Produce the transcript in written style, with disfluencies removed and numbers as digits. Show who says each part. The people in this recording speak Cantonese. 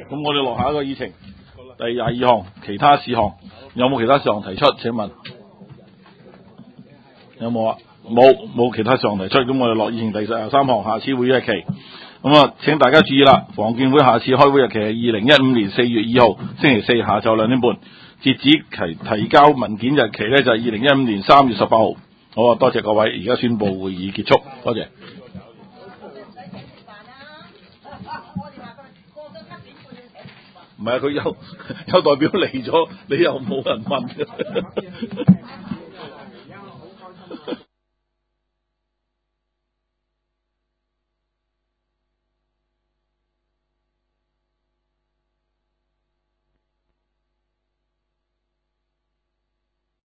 Speaker 1: 咁我哋落下一個議程，第22項其他事項，有冇其他事項提出？請問有冇啊？冇其他事項提出，咁我哋落議程第23項，下次會議日期。咁啊，請大家注意啦，房建會下次開會日期係2015年4月2號星期四下晝2點半，截止提交文件日期呢就係2015年3月18號。好啊，多謝各位，而家宣布會議結束，多謝。唔係啊，佢有代表嚟咗，你又冇人問。